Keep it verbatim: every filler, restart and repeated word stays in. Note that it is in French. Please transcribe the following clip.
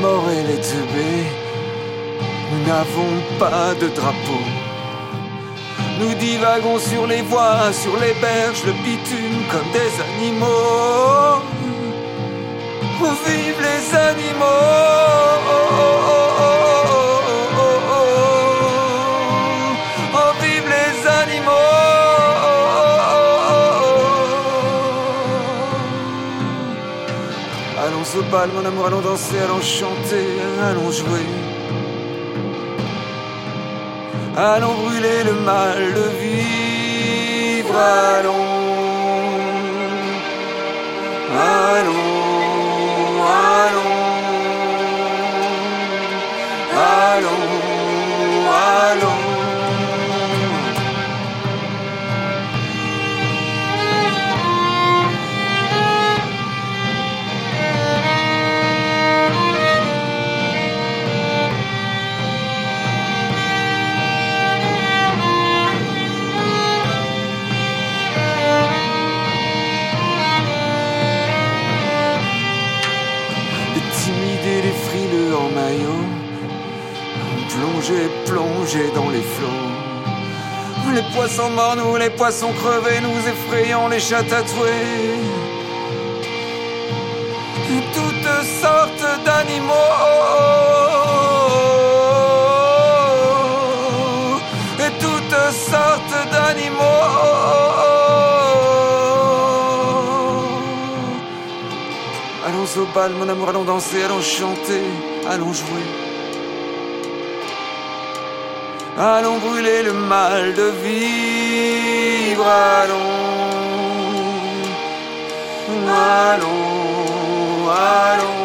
mort et les teubés. Nous n'avons pas de drapeau. Nous divaguons sur les voies, sur les berges, le bitume comme des animaux. Où vivent les animaux? Oh, vivent les animaux. Allons au bal, mon amour, allons danser, allons chanter, allons jouer. Allons brûler le mal de vivre, allons, allons, allons, allons, allons. En maillot, plongé, plongé dans les flots. Les poissons morts, nous, les poissons crevés, nous effrayons les chats tatoués. Toutes sortes d'animaux et toutes sortes d'animaux. Allons au bal, mon amour, allons danser, allons chanter, allons jouer. Allons brûler le mal de vivre, allons, allons, allons.